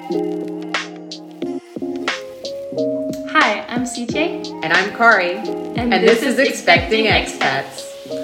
Hi, I'm CJ. And I'm Kari. And this is Expecting Expats.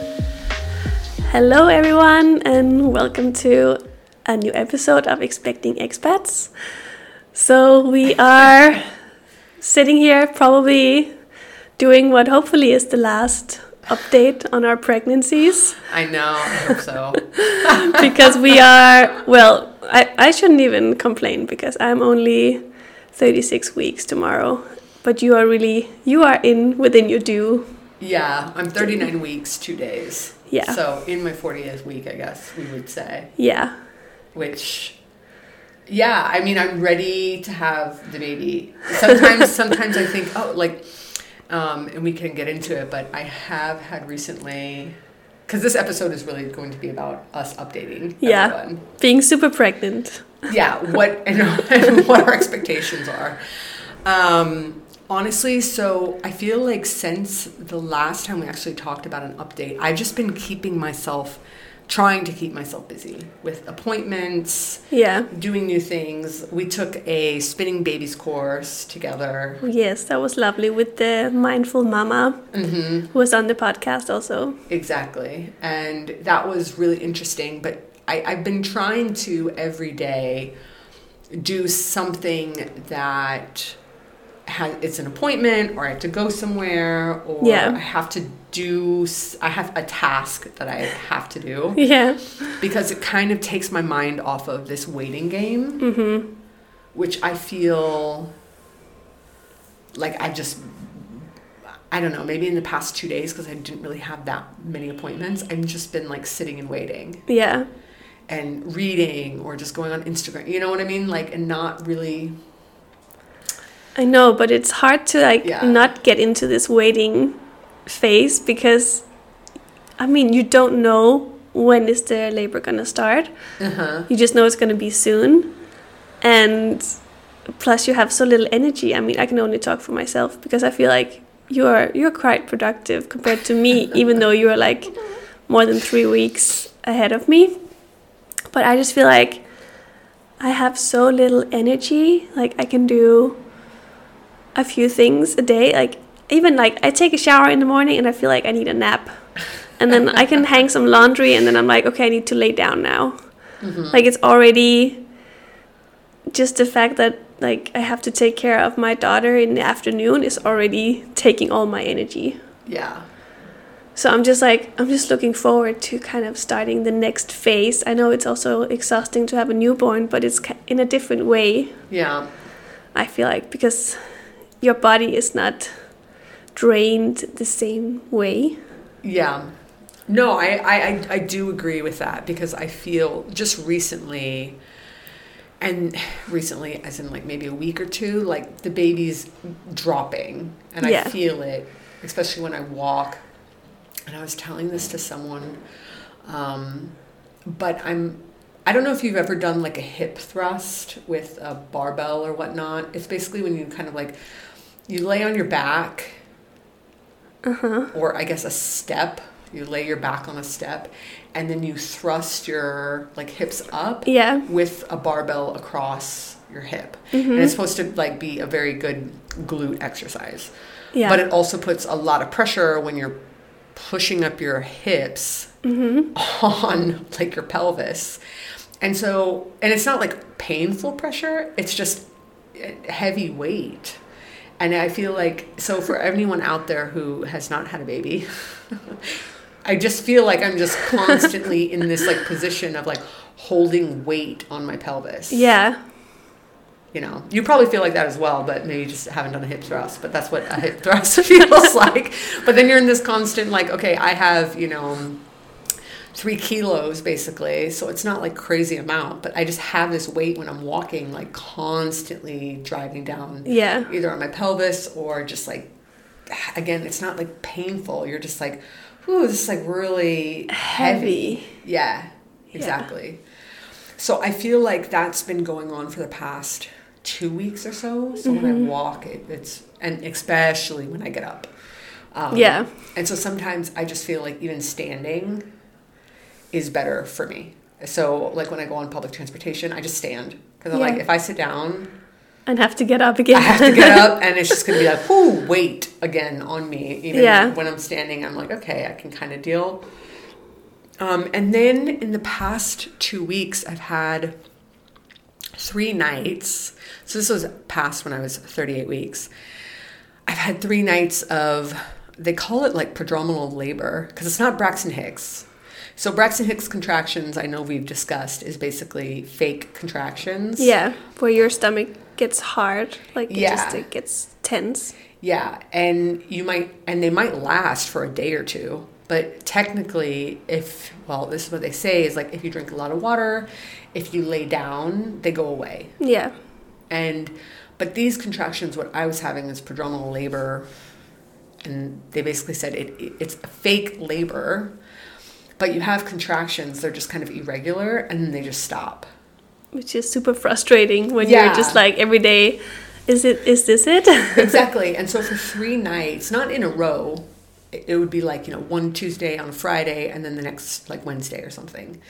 Hello everyone and welcome to a new episode of Expecting Expats. So we are sitting here probably doing what hopefully is the last update on our pregnancies. I know, I hope so. Because we are, well, I shouldn't even complain because I'm only 36 weeks tomorrow. But you are within your due. Yeah, I'm 39 weeks, 2 days. Yeah. So in my 40th week, I guess we would say. Yeah. Which, yeah, I mean, I'm ready to have the baby. Sometimes I think, and we can get into it, but I have had recently, because this episode is really going to be about us updating everyone. Being super pregnant. Yeah, and what our expectations are. Honestly, so I feel like since the last time we actually talked about an update, I've just been trying to keep myself busy with appointments, doing new things. We took a spinning babies course together. Yes, that was lovely with the Mindful Mama, who was on the podcast also. Exactly. And that was really interesting. But I've been trying to every day do something that it's an appointment, or I have to go somewhere, or I have a task that I have to do. Yeah. Don't Because it kind of takes my mind off of this waiting game, which I feel like I don't know, maybe in the past 2 days, because I didn't really have that many appointments, I've just been like sitting and waiting. Yeah. And reading, or just going on Instagram, you know what I mean? Like, and not really... I know, but it's hard to not get into this waiting phase because, I mean, you don't know when is the labor gonna start. You just know it's gonna be soon, and plus you have so little energy. I mean, I can only talk for myself because I feel like you're quite productive compared to me, even though you're like more than 3 weeks ahead of me. But I just feel like I have so little energy. Like, I can do a few things a day. Like, even like I take a shower in the morning and I feel like I need a nap. And then I can hang some laundry and then I'm like, okay, I need to lay down now. Like, it's already just the fact that like I have to take care of my daughter in the afternoon is already taking all my energy. Yeah. So I'm just looking forward to kind of starting the next phase. I know it's also exhausting to have a newborn, but it's in a different way. Yeah. I feel like, because your body is not drained the same way. Yeah. No, I do agree with that, because I feel just recently as in like maybe a week or two, like the baby's dropping, and I feel it, especially when I walk. And I was telling this to someone, but I don't know if you've ever done like a hip thrust with a barbell or whatnot. It's basically when you kind of like, you lay on your back, or I guess a step. You lay your back on a step, and then you thrust your like hips up with a barbell across your hip. And it's supposed to like be a very good glute exercise. Yeah. But it also puts a lot of pressure when you're pushing up your hips on like your pelvis. And it's not like painful pressure, it's just heavy weight. And I feel like, so for anyone out there who has not had a baby, I just feel like I'm just constantly in this like position of like holding weight on my pelvis. Yeah. You know, you probably feel like that as well, but maybe you just haven't done a hip thrust, but that's what a hip thrust feels like. But then you're in this constant, like, okay, I have, 3 kilos basically, so it's not like crazy amount, but I just have this weight when I'm walking, like constantly driving down either on my pelvis, or just like, again, it's not like painful. You're just like, ooh, this is like really heavy. Yeah, exactly. So I feel like that's been going on for the past 2 weeks or so. So when I walk, and especially when I get up. And so sometimes I just feel like even standing is better for me. So like when I go on public transportation, I just stand Because I'm like, if I sit down and have to get up again, I have to get up, and it's just going to be like, whoo, weight again on me. Even when I'm standing, I'm like, okay, I can kind of deal. And then in the past 2 weeks, I've had 3 nights. So this was past when I was 38 weeks. I've had 3 nights of, they call it like prodromal labor, because it's not Braxton Hicks. So Braxton Hicks contractions, I know we've discussed, is basically fake contractions. Yeah, where your stomach gets hard, like it gets tense. Yeah, and they might last for a day or two. But technically, this is what they say, is like if you drink a lot of water, if you lay down, they go away. Yeah. But these contractions, what I was having is prodromal labor, and they basically said it's a fake labor, but you have contractions, they're just kind of irregular, and then they just stop. Which is super frustrating when you're just like every day, is this it? Exactly. And so for 3 nights, not in a row, it would be like, one Tuesday on a Friday, and then the next like Wednesday or something.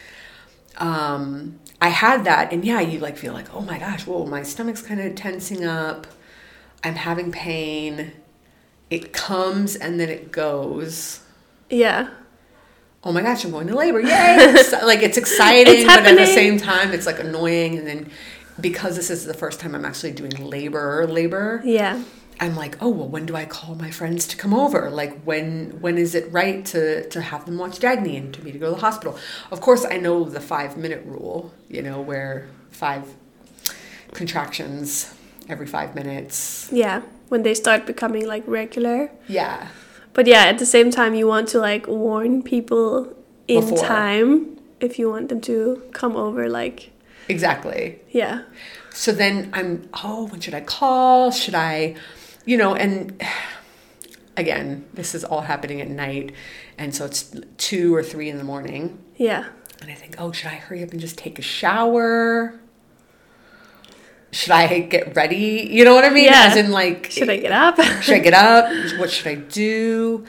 I had that, and you like feel like, oh my gosh, whoa, my stomach's kind of tensing up. I'm having pain. It comes and then it goes. Yeah. Oh my gosh, I'm going to labor. Yay! Like it's exciting, but at the same time it's like annoying. And then because this is the first time I'm actually doing labor. Yeah. I'm like, oh, well, when do I call my friends to come over? Like, when is it right to have them watch Dagny and to me to go to the hospital? Of course, I know the 5-minute rule, where 5 contractions every 5 minutes. Yeah, when they start becoming, like, regular. Yeah. But, at the same time, you want to, like, warn people in time if you want them to come over, like... Exactly. Yeah. So then when should I call? Should I... and again, this is all happening at night. And so it's 2 or 3 in the morning. Yeah. And I think, should I hurry up and just take a shower? Should I get ready? You know what I mean? Yeah. As in like... Should I get up? Should I get up? What should I do?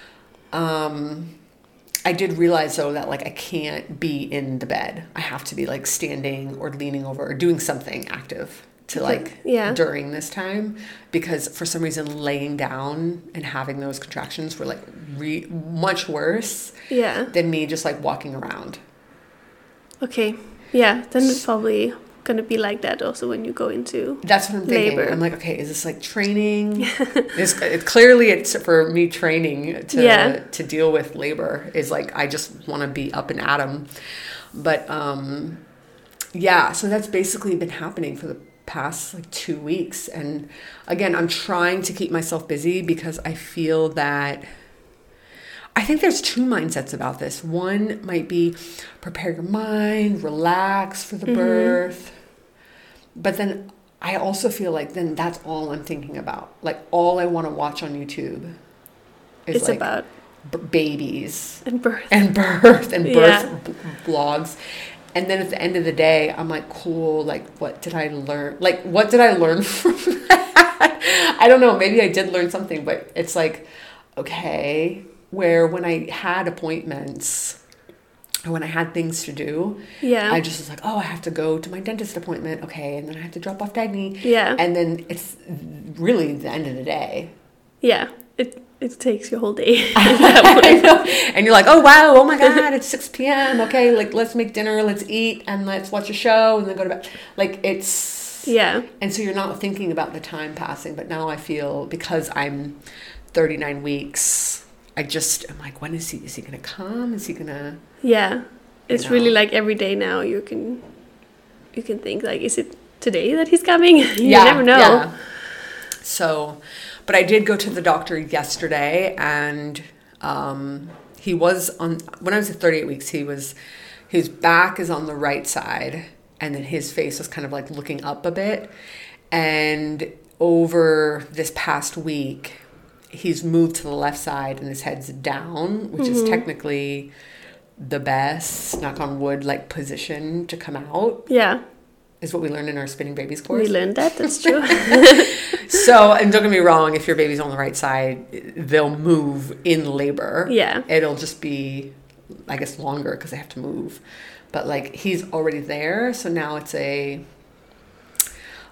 I did realize, though, that, like, I can't be in the bed. I have to be, like, standing or leaning over or doing something active to, like, during this time. Because for some reason, laying down and having those contractions were, like, much worse than me just, like, walking around. Okay. Yeah, then it's probably going to be like that also when you go into That's what I'm thinking. labor. I'm like, okay, is this, like, training? It's for me training to deal with labor is, like, I just want to be up and at 'em. But, so that's basically been happening for the past, like, 2 weeks. And, again, I'm trying to keep myself busy because I feel that... I think there's 2 mindsets about this. One might be prepare your mind, relax for the birth. But then I also feel like then that's all I'm thinking about. Like all I want to watch on YouTube is it's like about babies and birth vlogs. And then at the end of the day, I'm like, cool, like what did I learn? Like what did I learn from that? I don't know. Maybe I did learn something, but it's like, okay... Where when I had appointments or when I had things to do, I just was like, I have to go to my dentist appointment. Okay. And then I have to drop off Dagny. Yeah. And then it's really the end of the day. Yeah. It takes your whole day. I know. And you're like, oh my God, it's 6 p.m. Okay. Like, let's make dinner, let's eat, and let's watch a show and then go to bed. Like it's... Yeah. And so you're not thinking about the time passing. But now I feel because I'm 39 weeks... I'm like, when is he going to come? Is he going to... Yeah. It's really like every day now you can think like, is it today that he's coming? You never know. Yeah. So, but I did go to the doctor yesterday and he was on, when I was at 38 weeks, his back is on the right side and then his face was kind of like looking up a bit. And over this past week, he's moved to the left side and his head's down, which is technically the best, knock on wood, like position to come out. Yeah. Is what we learned in our Spinning Babies course. We learned that, that's true. So, and don't get me wrong, if your baby's on the right side, they'll move in labor. Yeah. It'll just be, I guess, longer because they have to move. But like, he's already there, so now it's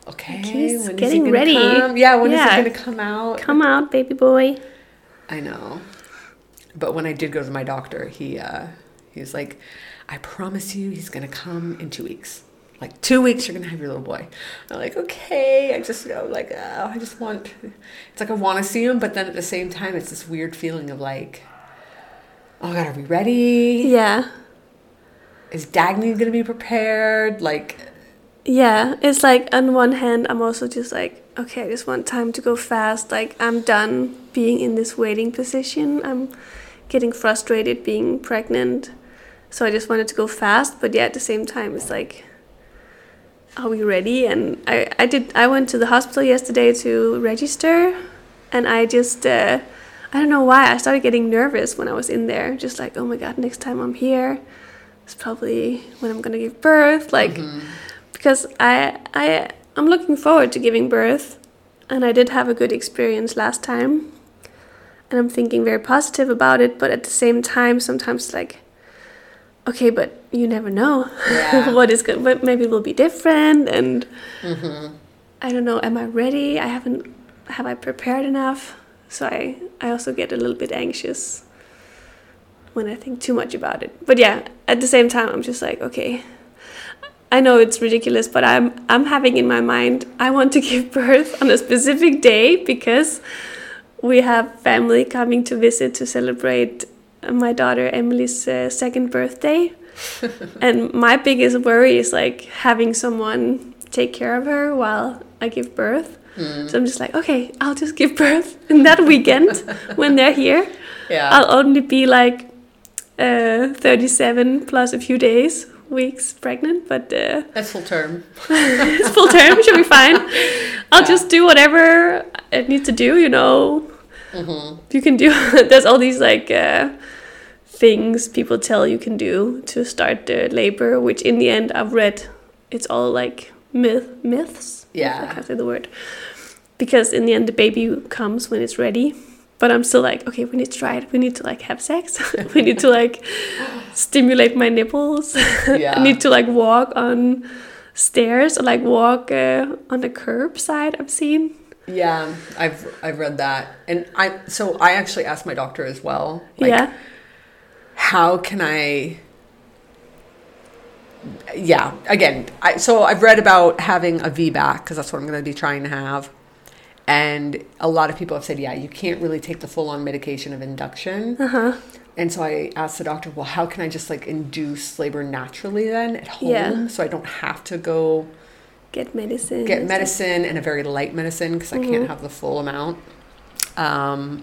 okay, he's when getting is he ready. Come? Yeah, when is he going to come out? Come out, baby boy. I know. But when I did go to my doctor, he was like, I promise you he's going to come in 2 weeks. Like 2 weeks, you're going to have your little boy. I'm like, okay. I just, I just want, it's like I want to see him. But then at the same time, it's this weird feeling of like, oh God, are we ready? Yeah. Is Dagny going to be prepared? Like, yeah, it's like on one hand, I'm also just like, okay, I just want time to go fast. Like, I'm done being in this waiting position. I'm getting frustrated being pregnant. So I just wanted to go fast. But yeah, at the same time, it's like, are we ready? And I went to the hospital yesterday to register. And I just, I don't know why, I started getting nervous when I was in there. Just like, oh my God, next time I'm here, it's probably when I'm going to give birth. Like, because I'm looking forward to giving birth, and I did have a good experience last time, and I'm thinking very positive about it, but at the same time, sometimes like, okay, but you never know what is good, but maybe it will be different, and I don't know, am I ready? Have I prepared enough? So I also get a little bit anxious when I think too much about it. But yeah, at the same time, I'm just like, okay, I know it's ridiculous, but I'm having in my mind, I want to give birth on a specific day because we have family coming to visit to celebrate my daughter Emily's second birthday. And my biggest worry is like having someone take care of her while I give birth. So I'm just like, okay, I'll just give birth in that weekend when they're here. Yeah. I'll only be like 37 plus a few weeks pregnant, but that's full term. It's full term, should be fine. I'll just do whatever I need to do, you know. You can do there's all these like things people tell you can do to start the labor, which in the end I've read it's all like myths. I can't say the word, because in the end the baby comes when it's ready. But I'm still like, okay, we need to try it. We need to like have sex. We need to like stimulate my nipples. I need to like walk on stairs or like walk on the curbside. I've seen. Yeah, I've read that, and I actually asked my doctor as well. Like, how can I? Yeah, again, I've read about having a VBAC because that's what I'm going to be trying to have. And a lot of people have said, you can't really take the full-on medication of induction. And so I asked the doctor, well, how can I just like induce labor naturally then at home so I don't have to go get medicine and a very light medicine because I can't have the full amount. And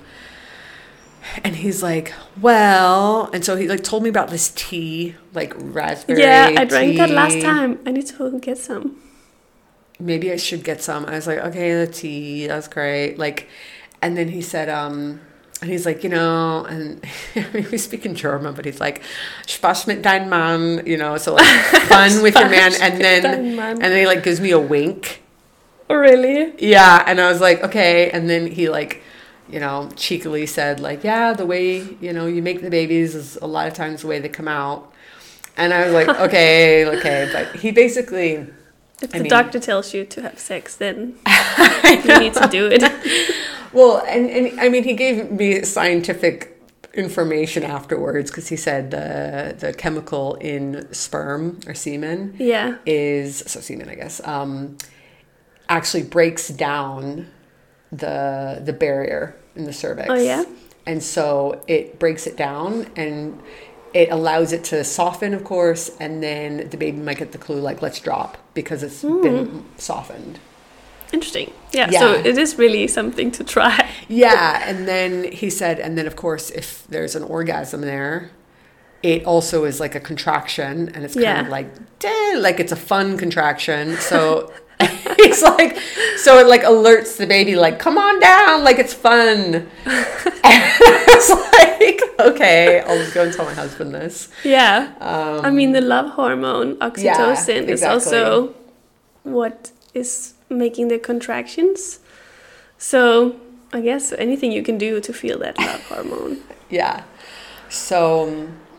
he's like, well, and so he like told me about this tea, like raspberry tea. I drank that last time. I need to get some. Maybe I should get some. I was like, okay, the tea, that's great. Like, and then he said, and he's like, you know, and I mean, we speak in German, but he's like, Spaß mit deinem Mann, you know, so like fun with your man. And then he like gives me a wink. Oh, really? Yeah. And I was like, okay. And then he like, you know, cheekily said like, yeah, the way, you know, you make the babies is a lot of times the way they come out. And I was like, okay. But he basically... If the doctor tells you to have sex, then you need to do it. Well, and I mean, he gave me scientific information afterwards because he said the chemical in sperm or semen is, so semen, I guess, actually breaks down the barrier in the cervix. Oh, yeah? And so it breaks it down and it allows it to soften, of course, and then the baby might get the clue, like, let's drop, because it's been softened. Interesting. Yeah, so it is really something to try. Yeah, and then he said, and then, of course, if there's an orgasm there, it also is like a contraction, and it's kind of like it's a fun contraction. So he's like, so it like alerts the baby, like, come on down, like it's fun. And it's like, okay, I'll just go and tell my husband this. Yeah. I mean, the love hormone, oxytocin, is also what is making the contractions. So I guess anything you can do to feel that love hormone. Yeah. So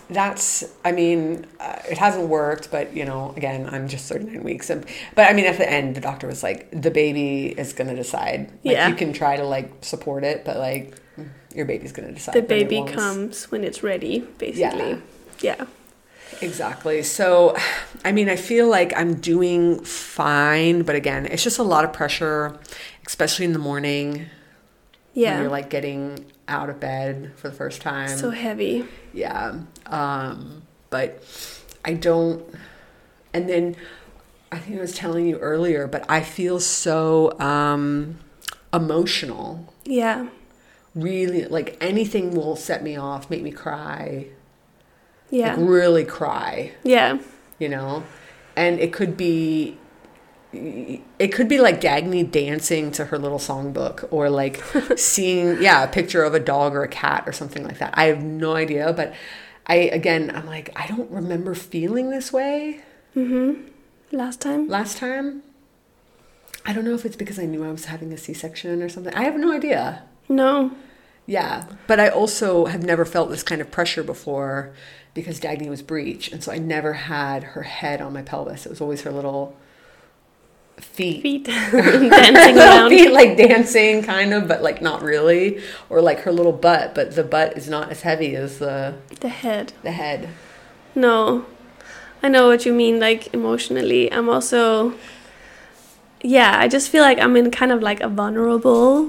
I mean, it hasn't worked, but, you know, again, I'm just 39 weeks. But I mean, at the end, the doctor was like, the baby is going to decide. Like, you can try to, like, support it, but, like, your baby's going to decide. The baby comes when it's ready, basically. Yeah. Exactly. So, I mean, I feel like I'm doing fine, but again, it's just a lot of pressure, especially in the morning. Yeah. When you're, like, getting out of bed for the first time. So heavy. Yeah. But I don't, and then I think I was telling you earlier, but I feel so emotional. Yeah. Really, like, anything will set me off, make me cry. Yeah. Like, really cry. Yeah. You know? And it could be like Dagny dancing to her little songbook, or like seeing, a picture of a dog or a cat or something like that. I have no idea, but I'm like, I don't remember feeling this way. Mm-hmm. Last time? I don't know if it's because I knew I was having a C-section or something. I have no idea. No. Yeah. But I also have never felt this kind of pressure before because Dagny was breech. And so I never had her head on my pelvis. It was always her little feet dancing around. Feet like dancing kind of, but like not really. Or like her little butt, but the butt is not as heavy as the head. The head. No. I know what you mean, like emotionally. I'm also, I just feel like I'm in kind of like a vulnerable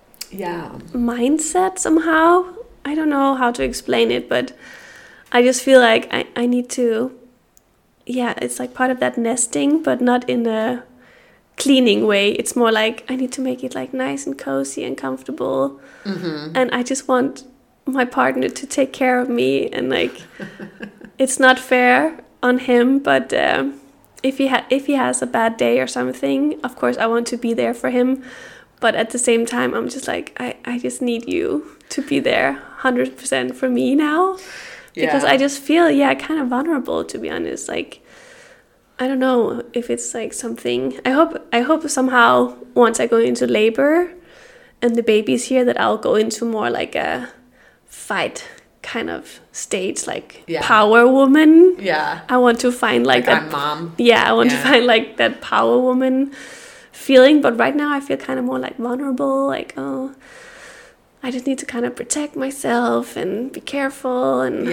mindset somehow. I don't know how to explain it, but I just feel like I need to, it's like part of that nesting, but not in a cleaning way. It's more like I need to make it like nice and cozy and comfortable. Mm-hmm. And I just want my partner to take care of me, and like it's not fair on him, but if he has a bad day or something, of course I want to be there for him, but at the same time I'm just like I just need you to be there 100% for me now, because I just feel kind of vulnerable, to be honest. Like, I don't know if it's like something. I hope somehow once I go into labor and the baby's here, that I'll go into more like a fight kind of stage, like power woman. Yeah. I want to find like that mom. Yeah, I want to find like that power woman feeling. But right now I feel kind of more like vulnerable, like, oh, I just need to kind of protect myself and be careful, and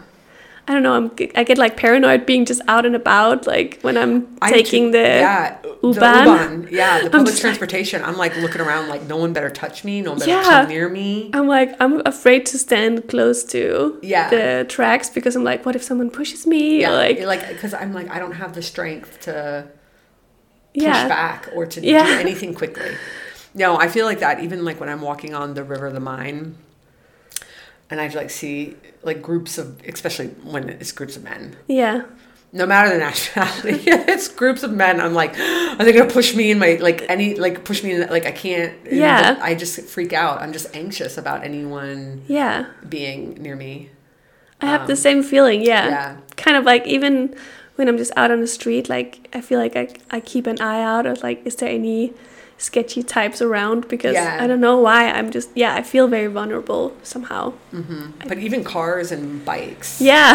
I don't know, I get like paranoid being just out and about, like when I'm taking the U-Bahn. The public transportation. I'm like looking around like no one better touch me, no one better come near me. I'm afraid to stand close to the tracks, because I'm like, what if someone pushes me? Yeah, like because I'm like, I don't have the strength to push back or to do anything quickly. No, I feel like that even like when I'm walking on the River of the Main, and I like see like groups of, especially when it's groups of men. Yeah. No matter the nationality, it's groups of men. I'm like, are they gonna push me in my push me in, like I can't. Yeah. I just freak out. I'm just anxious about anyone. Being near me. I have the same feeling. Yeah. Kind of like even when I'm just out on the street, like I feel like I keep an eye out of like, is there any sketchy types around, because I don't know why, I'm just I feel very vulnerable somehow. Mm-hmm. But even cars and bikes,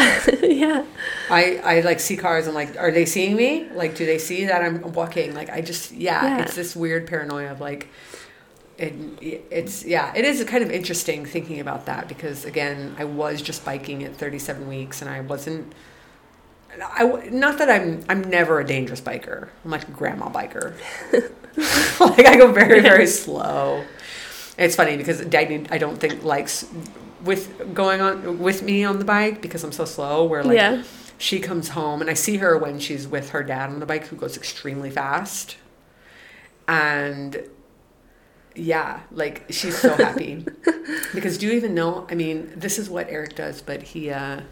I like see cars and like, are they seeing me? Like, do they see that I'm walking? Like, I just it's this weird paranoia of like, it is kind of interesting thinking about that, because again, I was just biking at 37 weeks and I wasn't. Not that I'm never a dangerous biker. I'm like a grandma biker. Like I go very, very slow. It's funny because Dagny, I don't think likes going on with me on the bike because I'm so slow. Where like she comes home and I see her when she's with her dad on the bike, who goes extremely fast, and like she's so happy. Because do you even know? I mean, this is what Eric does, but he.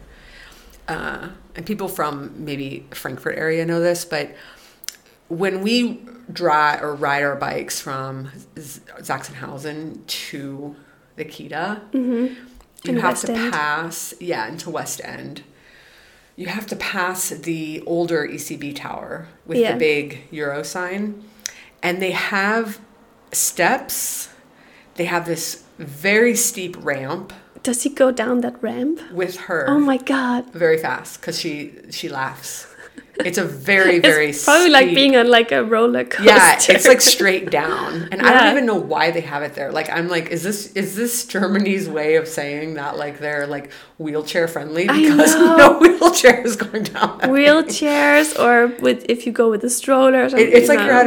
And people from maybe Frankfurt area know this, but when we drive or ride our bikes from Sachsenhausen to the Kita, you have to pass, into West End. You have to pass the older ECB tower with the big Euro sign, and they have steps. They have this very steep ramp Does he go down that ramp? With her. Oh my God. Very fast, because she laughs. It's a very, very It's probably steep, like being on like a roller coaster. Yeah, it's like straight down. And I Yeah. don't even know why they have it there. Like, I'm like, is this Germany's way of saying that, like, they're like wheelchair friendly? Because no wheelchair is going down that Wheelchairs, or if you go with a stroller or something. It's like you're at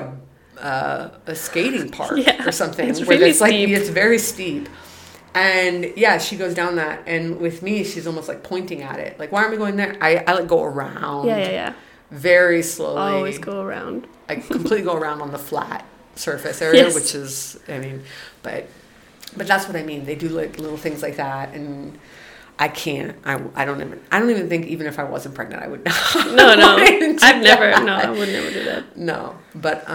a skating park Yeah, or something. it's where really it's like steep. it's very steep. And yeah, she goes down that, and with me, she's almost like pointing at it. Like, why aren't we going there? I like go around. Yeah. Very slowly. Always go around. I completely go around on the flat surface area, Yes. which is, I mean, but that's what I mean. They do like little things like that, and I can't. I don't even think, even if I wasn't pregnant, I would not. No, I would never do that. No, but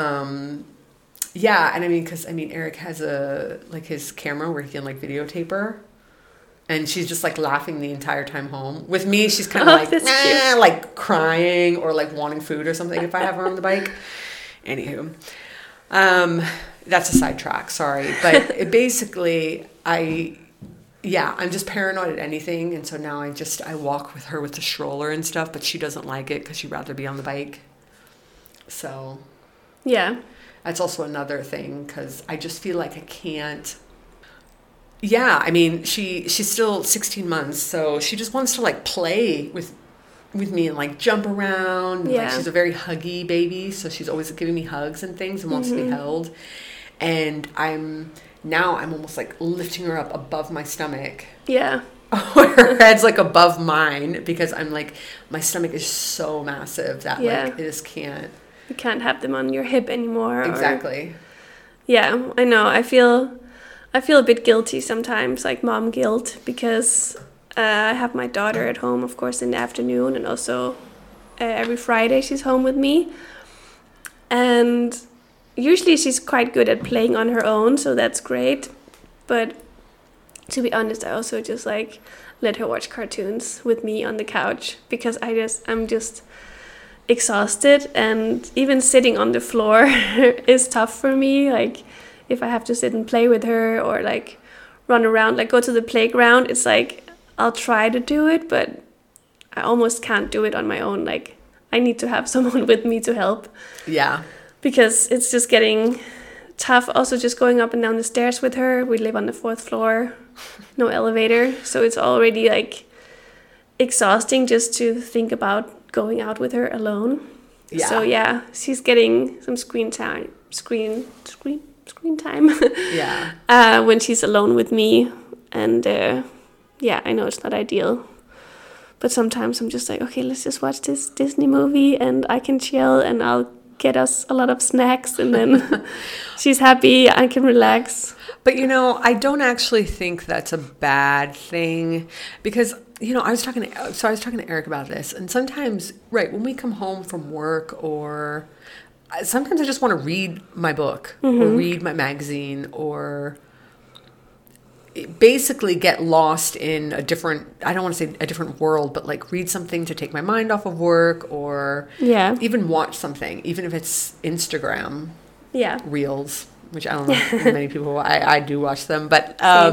yeah, and I mean, because Eric has his camera where he can like videotape her, and she's just like laughing the entire time home. With me, she's kind of like like crying or like wanting food or something if I have her on the bike. Anywho, that's a sidetrack. Sorry, but it basically I'm just paranoid at anything, and so now I walk with her with the stroller and stuff, but she doesn't like it because she'd rather be on the bike. So Yeah. that's also another thing, because I just feel like I can't. Yeah, I mean, she's still 16 months, so she just wants to like play with me and like jump around. Yeah. Like, she's a very huggy baby, so she's always giving me hugs and things and wants to be held. And I'm almost like lifting her up above my stomach. Yeah. Where her head's like above mine, because I'm like, my stomach is so massive that like I just can't. You can't have them on your hip anymore. Exactly. Yeah, I know. I feel a bit guilty sometimes, like mom guilt, because I have my daughter at home, of course, in the afternoon, and also every Friday she's home with me. And usually she's quite good at playing on her own, so that's great. But to be honest, I also just like let her watch cartoons with me on the couch, because I'm just exhausted, and even sitting on the floor is tough for me. Like, if I have to sit and play with her or like run around, like go to the playground, it's like I'll try to do it, but I almost can't do it on my own. Like, I need to have someone with me to help. Yeah. Because it's just getting tough. Also, just going up and down the stairs with her. We live on the 4th floor, no elevator, so it's already like exhausting just to think about going out with her alone. Yeah. So yeah, she's getting some screen time. Yeah. When she's alone with me, and I know it's not ideal, but sometimes I'm just like, okay, let's just watch this Disney movie, and I can chill, and I'll get us a lot of snacks, and then she's happy, I can relax. But I don't actually think that's a bad thing, because I was talking to Eric about this, and sometimes, right, when we come home from work, or sometimes I just want to read my book or read my magazine, or basically get lost in I don't want to say a different world, but like read something to take my mind off of work, or even watch something, even if it's Instagram reels, which I don't know if many people, I do watch them, but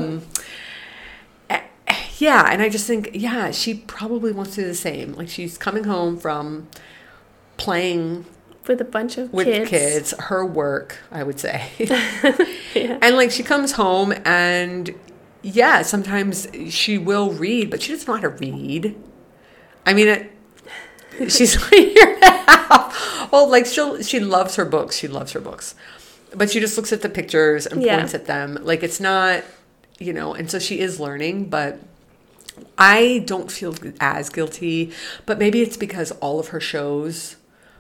yeah, and I just think, she probably wants to do the same. Like, she's coming home from playing with a bunch of kids, her work, I would say. And like, she comes home, and sometimes she will read, but she doesn't know how to read. I mean, she's like a year and a half. Well, like, she loves her books. She loves her books. But she just looks at the pictures and points at them. Like, it's not, and so she is learning, but I don't feel as guilty. But maybe it's because all of her shows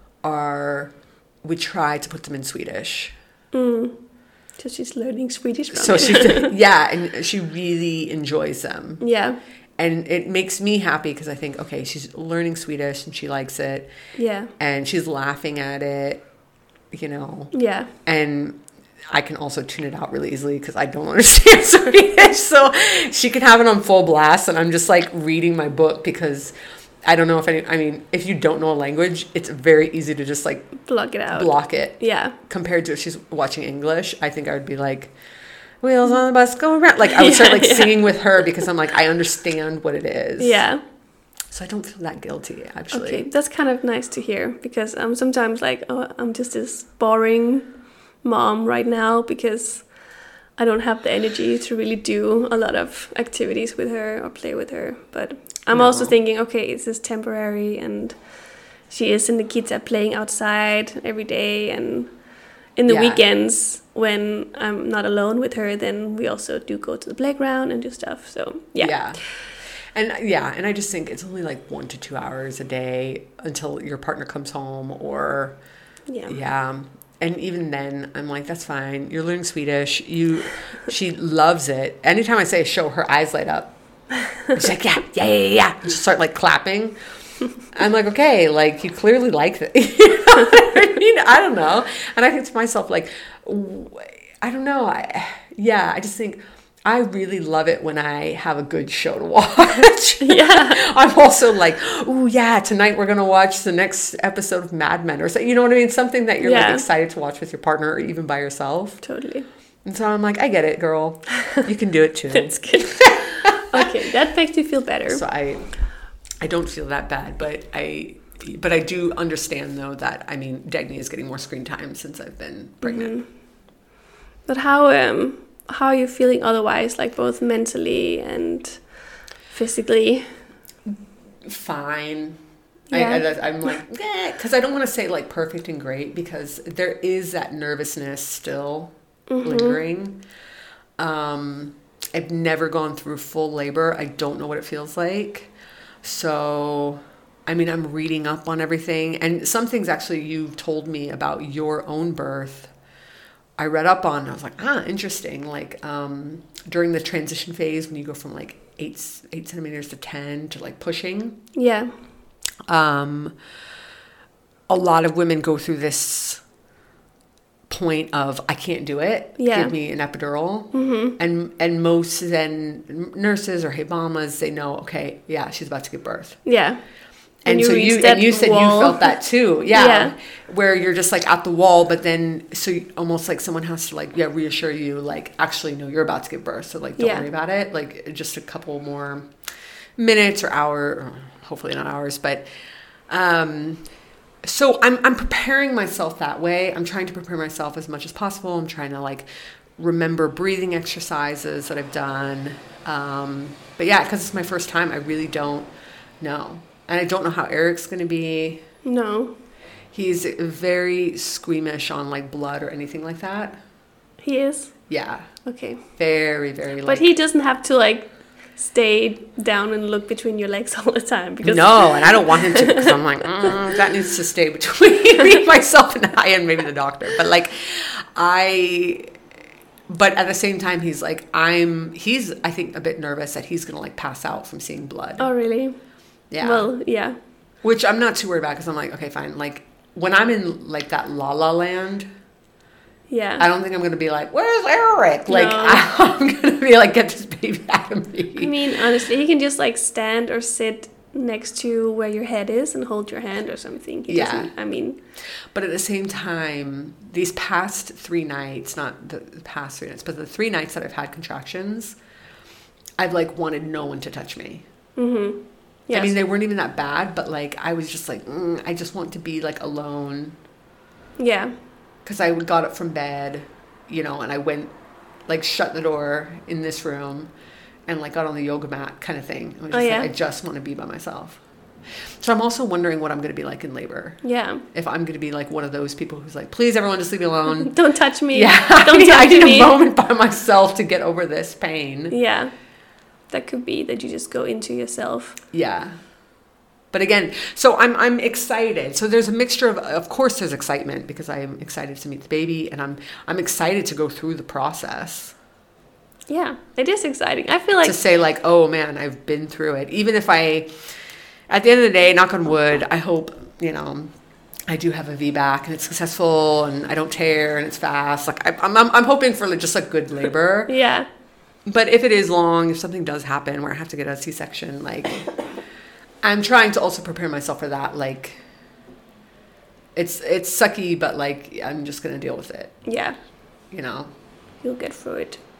we try to put them in Swedish. So she's learning Swedish from and she really enjoys them. Yeah. And it makes me happy, because I think, okay, she's learning Swedish and she likes it. Yeah. And she's laughing at it, Yeah. And I can also tune it out really easily, because I don't understand Swedish. So she can have it on full blast, and I'm just like reading my book, because I don't know if you don't know a language, it's very easy to just like block it out. Block it. Yeah. Compared to if she's watching English, I think I would be like, wheels on the bus go around. Like I would start singing with her because I'm like, I understand what it is. Yeah. So I don't feel that guilty, actually. Okay, that's kind of nice to hear because I'm sometimes like, oh, I'm just this boring mom right now because I don't have the energy to really do a lot of activities with her or play with her. But I'm also thinking, okay, is this temporary? And she is in the kita playing outside every day. And in the weekends, when I'm not alone with her, then we also do go to the playground and do stuff. So, yeah. And I just think it's only like 1 to 2 hours a day until your partner comes home or... Yeah. And even then, I'm like, that's fine. You're learning Swedish. She loves it. Anytime I say show, her eyes light up. She's like, yeah. And just start like clapping. I'm like, okay, like you clearly like it. You know what I mean? I don't know. And I think to myself, like, I don't know. I just think I really love it when I have a good show to watch. Yeah. I'm also like, oh yeah, tonight we're going to watch the next episode of Mad Men or something. You know what I mean? Something that you're like excited to watch with your partner or even by yourself. Totally. And so I'm like, I get it, girl. You can do it too. That's good. Okay, that makes me feel better. So I don't feel that bad, but I do understand though that, I mean, Dagny is getting more screen time since I've been pregnant. Mm-hmm. But how are you feeling otherwise, like both mentally physically? Fine. Yeah. I'm like, because I don't want to say like perfect and great because there is that nervousness still lingering. I've never gone through full labor. I don't know what it feels like. So, I mean, I'm reading up on everything. And some things actually you've told me about your own birth, I read up on. I was like, interesting. Like during the transition phase when you go from like 8 centimeters to 10 to like pushing. Yeah. A lot of women go through this point of I can't do it. Yeah. Give me an epidural. And most then nurses or hebamas, they know, okay, yeah, she's about to give birth. Yeah. And so you said you felt that too. Yeah. Where you're just like at the wall, but then almost like someone has to like reassure you like actually no, you're about to give birth. So like don't worry about it. Like just a couple more minutes or hour, or hopefully not hours, but so I'm preparing myself that way. I'm trying to prepare myself as much as possible. I'm trying to like remember breathing exercises that I've done. But yeah, because it's my first time, I really don't know. And I don't know how Eric's going to be. No. He's very squeamish on like blood or anything like that. He is? Yeah. Okay. Very, very. But he doesn't have to like stay down and look between your legs all the time. Because no, and I don't want him to because I'm like, that needs to stay between me, myself, and I, and maybe the doctor. But like, but at the same time, he's like, he's I think a bit nervous that he's going to like pass out from seeing blood. Oh, really? Yeah. Well, yeah. Which I'm not too worried about because I'm like, okay, fine. Like when I'm in like that la la land, yeah, I don't think I'm going to be like, where's Eric? Like I'm going to be like, get this baby out of me. I mean, honestly, he can just like stand or sit next to where your head is and hold your hand or something. He doesn't, I mean. But at the same time, these past 3 nights, not the past 3 nights, but the 3 nights that I've had contractions, I've like wanted no one to touch me. Mm-hmm. Yes. I mean, they weren't even that bad, but like I was just like, I just want to be like alone. Yeah. Because I got up from bed, and I went, like, shut the door in this room and like got on the yoga mat kind of thing. I was just like, I just want to be by myself. So I'm also wondering what I'm going to be like in labor. Yeah. If I'm going to be like one of those people who's like, please, everyone, just leave me alone. Don't touch me. Yeah. Don't touch me. I need a moment by myself to get over this pain. Yeah. That could be that you just go into yourself. Yeah. But again, so I'm excited. So there's a mixture of course there's excitement because I am excited to meet the baby and I'm excited to go through the process. Yeah, it is exciting. I feel like to say like, oh man, I've been through it. Even if at the end of the day, knock on wood, I hope, I do have a VBAC and it's successful and I don't tear and it's fast. Like I'm hoping for just like good labor. Yeah. But if it is long, if something does happen where I have to get a C-section, like I'm trying to also prepare myself for that. Like it's sucky, but like I'm just gonna deal with it. Yeah. You'll get through it.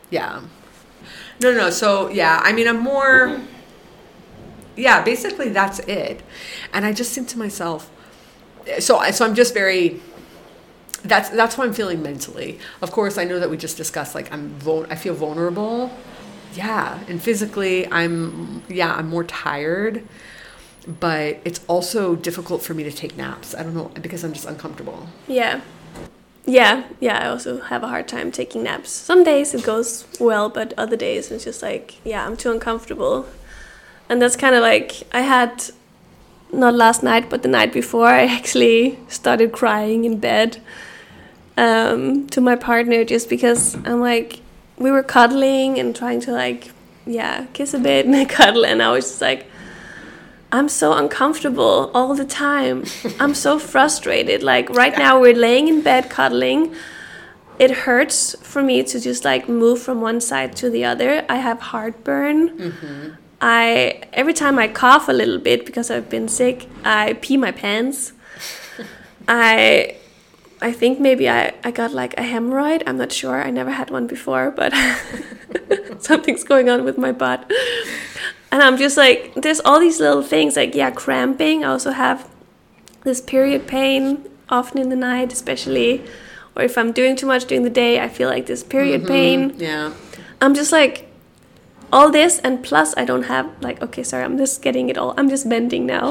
Yeah. No. So, yeah, I mean, I'm more... Yeah, basically that's it. And I just think to myself... So I'm just very... That's how I'm feeling mentally. Of course, I know that we just discussed, like, I feel vulnerable. Yeah. And physically, I'm more tired. But it's also difficult for me to take naps. I don't know, because I'm just uncomfortable. Yeah. I also have a hard time taking naps. Some days it goes well, but other days it's just like, I'm too uncomfortable. And that's kind of like, I had, not last night, but the night before, I actually started crying in bed to my partner, just because I'm like, we were cuddling and trying to like, kiss a bit and cuddle, and I was just like, I'm so uncomfortable all the time. I'm so frustrated. Like right now we're laying in bed cuddling. It hurts for me to just like move from one side to the other. I have heartburn. Mm-hmm. Every time I cough a little bit because I've been sick, I pee my pants. I think maybe I got like a hemorrhoid. I'm not sure. I never had one before, but something's going on with my butt. And I'm just like, there's all these little things, like, cramping. I also have this period pain often in the night, especially. Or if I'm doing too much during the day, I feel like this period pain. Yeah. I'm just like, all this, and plus I don't have, like, okay, sorry, I'm just getting it all. I'm just bending now.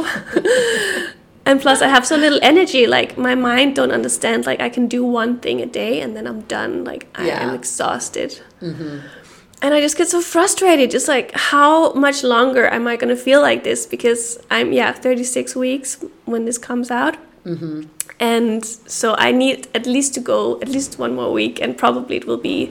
And plus I have so little energy. Like, my mind don't understand, like, I can do one thing a day and then I'm done. Like, I am exhausted. Mm-hmm. And I just get so frustrated, just like, how much longer am I going to feel like this? Because I'm, 36 weeks when this comes out. Mm-hmm. And so I need at least to go at least one more week, and probably it will be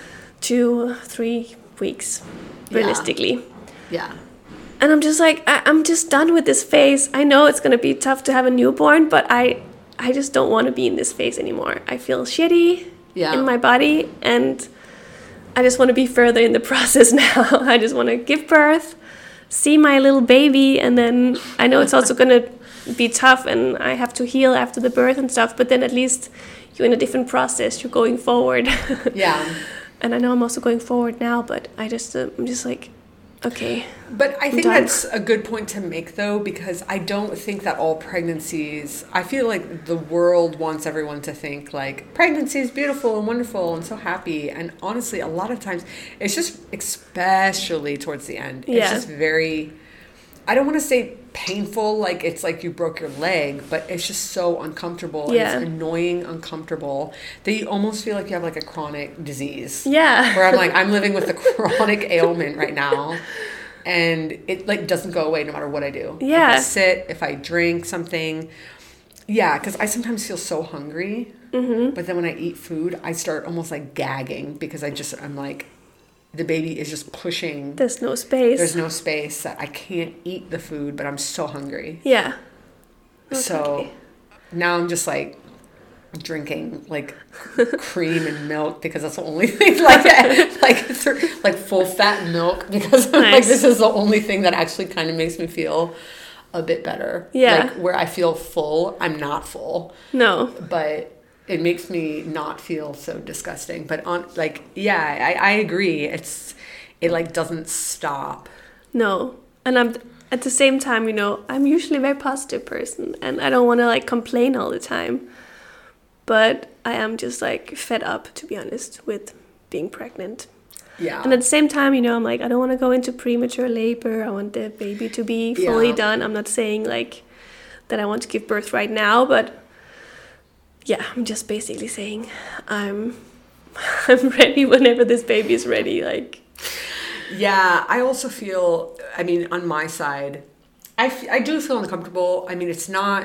2-3 weeks, realistically. Yeah. And I'm just like, I'm just done with this phase. I know it's going to be tough to have a newborn, but I just don't want to be in this phase anymore. I feel shitty in my body, and I just want to be further in the process now. I just want to give birth, see my little baby, and then I know it's also going to be tough and I have to heal after the birth and stuff, but then at least you're in a different process. You're going forward. Yeah. And I know I'm also going forward now, but I'm just like, okay. But I think that's a good point to make, though, because I don't think that all pregnancies, I feel like the world wants everyone to think like pregnancy is beautiful and wonderful and so happy. And honestly, a lot of times it's just, especially towards the end, it's just very, I don't want to say painful, like it's like you broke your leg, but it's just so uncomfortable. Yeah. It's annoying, uncomfortable, that you almost feel like you have like a chronic disease. Yeah. Where I'm like, I'm living with a chronic ailment right now, and it like doesn't go away no matter what I do. Yeah. If I sit, if I drink something. Yeah, because I sometimes feel so hungry, but then when I eat food, I start almost like gagging because I'm like, the baby is just pushing. There's no space. There's no space that I can't eat the food, but I'm so hungry. Yeah. Okay. So now I'm just like drinking like cream and milk because that's the only thing like full fat milk because I'm like, this is the only thing that actually kind of makes me feel a bit better. Yeah. Like where I feel full, I'm not full. No. But it makes me not feel so disgusting. But I agree. It like doesn't stop. No. And I'm at the same time, I'm usually a very positive person and I don't want to like complain all the time. But I am just like fed up, to be honest, with being pregnant. Yeah. And at the same time, I'm like, I don't want to go into premature labor. I want the baby to be fully done. I'm not saying like that I want to give birth right now, but yeah, I'm just basically saying I'm ready whenever this baby is ready. Like, yeah, I also feel, I mean, on my side, I do feel uncomfortable. I mean, it's not,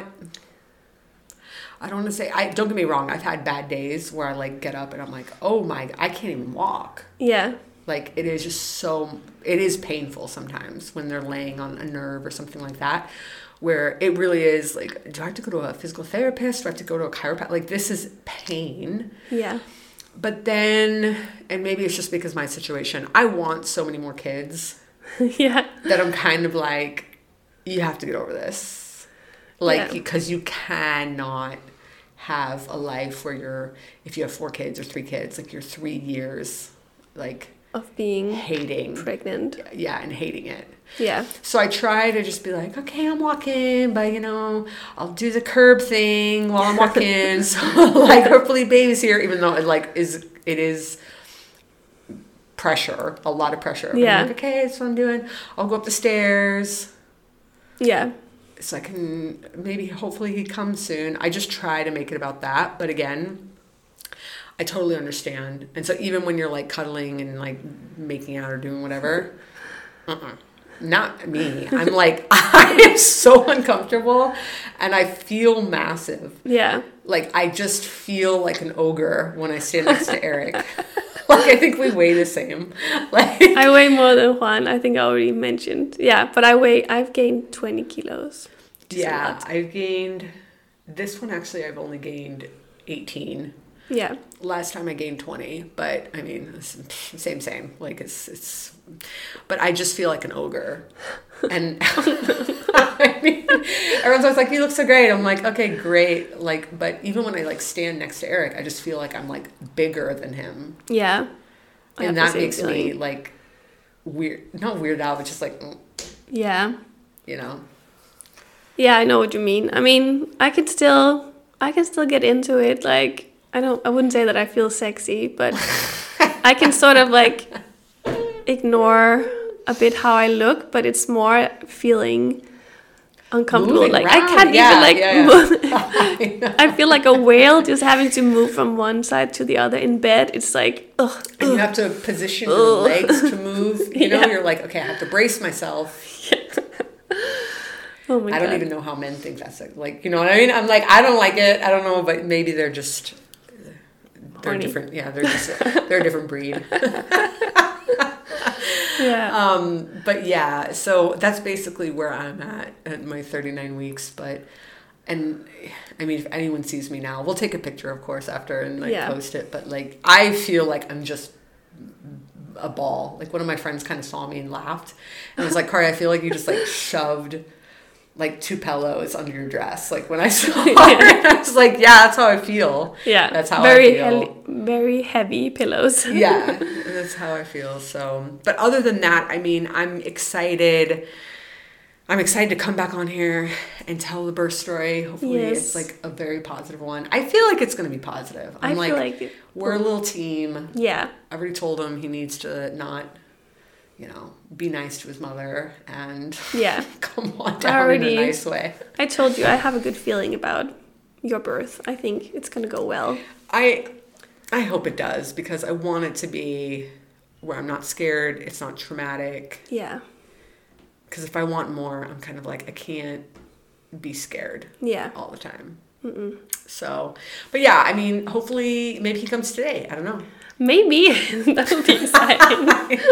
I don't want to say, don't get me wrong. I've had bad days where I like get up and I'm like, oh my, I can't even walk. Yeah. Like it is just it is painful sometimes when they're laying on a nerve or something like that. Where it really is like, do I have to go to a physical therapist? Do I have to go to a chiropractor? Like, this is pain. Yeah. But then, and maybe it's just because my situation, I want so many more kids. Yeah. That I'm kind of like, you have to get over this. Like, because you cannot have a life where if you have 4 kids or 3 kids, like you're 3 years like of being hating pregnant. Yeah, and hating it. Yeah. So I try to just be like, okay, I'm walking, but I'll do the curb thing while I'm walking. So like hopefully baby's here, even though it is pressure, a lot of pressure. Yeah. I'm like, okay, that's what I'm doing. I'll go up the stairs. Yeah. So I can hopefully he comes soon. I just try to make it about that. But again, I totally understand. And so even when you're like cuddling and like making out or doing whatever, not me. I'm like, I am so uncomfortable and I feel massive. Yeah. Like I just feel like an ogre when I stand next to Eric. Like I think we weigh the same. Like I weigh more than Juan. I think I already mentioned. Yeah, but I've gained 20 kilos. Yeah, I've gained, this one actually I've only gained 18. Yeah. Last time I gained 20, but I mean, it's same. Like it's, but I just feel like an ogre. And I mean, everyone's always like, you look so great. I'm like, okay, great. Like, but even when I like stand next to Eric, I just feel like I'm like bigger than him. Yeah. And that makes me like not weird out, but just like, yeah. Yeah, I know what you mean. I mean, I can still get into it. Like, I wouldn't say that I feel sexy, but I can sort of like ignore a bit how I look, but it's more feeling uncomfortable. Moving like around. I can't even move. I feel like a whale just having to move from one side to the other in bed. It's like, ugh. And you have to position your legs to move. You're like, okay, I have to brace myself. Oh my God. I don't even know how men think that's like, you know what I mean? I'm like, I don't like it. I don't know, but maybe they're different. Yeah, they're a different breed. Yeah. But yeah, so that's basically where I'm at my 39 weeks. And I mean, if anyone sees me now, we'll take a picture, of course, after and post it. But like, I feel like I'm just a ball. Like one of my friends kind of saw me and laughed and was like, Kari, I feel like you just like shoved like 2 pillows under your dress. Like when I saw her, I was like, yeah, that's how I feel. Yeah. That's how I feel. Very heavy pillows. Yeah, that's how I feel. So, but other than that, I mean, I'm excited to come back on here and tell the birth story. Hopefully it's like a very positive one. I feel like it's going to be positive. I feel like we're a little team. Yeah. I already told him he needs to not, be nice to his mother and come on down in a nice way. I told you I have a good feeling about your birth. I think it's going to go well. I hope it does because I want it to be where I'm not scared. It's not traumatic. Yeah. Because if I want more, I'm kind of like, I can't be scared all the time. Mm-mm. So, but yeah, I mean, hopefully, maybe he comes today. I don't know. Maybe. That would be exciting. I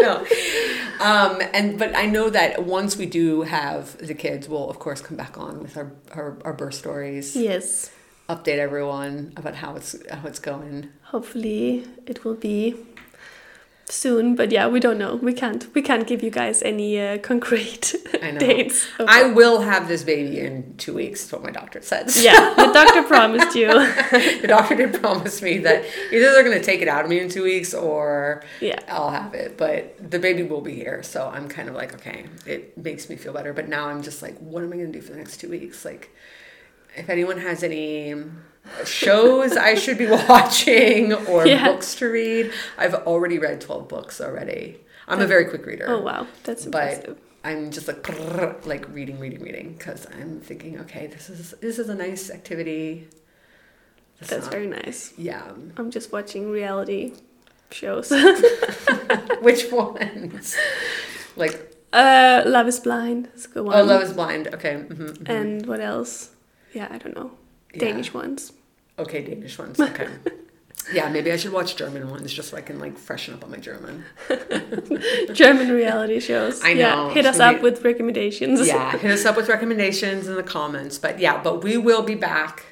know. But I know that once we do have the kids, we'll, of course, come back on with our birth stories. Yes. Update everyone about how it's going. Hopefully, it will be soon, but yeah, we don't know. We can't give you guys any concrete dates. I will have this baby in 2 weeks. Is what my doctor said. So. Yeah, the doctor promised you. The doctor did promise me that either they're going to take it out of me in 2 weeks or I'll have it. But the baby will be here, so I'm kind of like, okay, it makes me feel better. But now I'm just like, what am I going to do for the next 2 weeks? Like, if anyone has any shows I should be watching or books to read. I've already read 12 books already. I'm a very quick reader. Oh, wow. That's impressive. But I'm just like reading because I'm thinking, okay, this is a nice activity. That's very nice. Yeah. I'm just watching reality shows. Which ones? Like Love is Blind. That's a good one. Oh, Love is Blind. Okay. Mm-hmm, mm-hmm. And what else? Yeah, I don't know. Danish ones. Okay, Danish ones. Okay. Yeah, maybe I should watch German ones just so I can like freshen up on my German. German reality shows. I know. Yeah, hit us up with recommendations. Yeah, hit us up with recommendations in the comments. But we will be back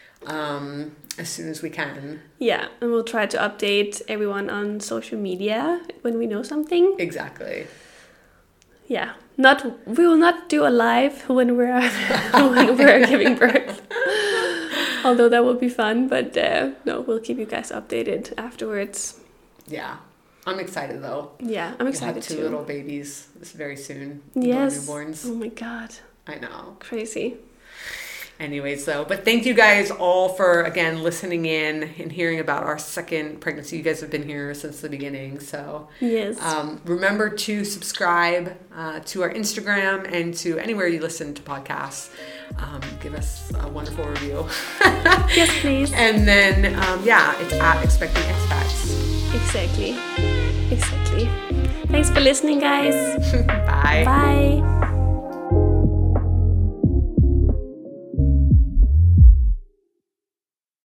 as soon as we can. Yeah, and we'll try to update everyone on social media when we know something. Exactly. Yeah, we will not do a live when we're giving birth. Although that will be fun, but no, we'll keep you guys updated afterwards. Yeah, I'm excited though. Yeah, I'm excited we'll have two little babies very soon. Yes. Newborns. Oh my God. I know. Crazy. Anyways, though, but thank you guys all for, again, listening in and hearing about our second pregnancy. You guys have been here since the beginning. So yes. Remember to subscribe to our Instagram and to anywhere you listen to podcasts. Give us a wonderful review. Yes, please. And then, it's at Expecting Expats. Exactly. Thanks for listening, guys. Bye. Bye.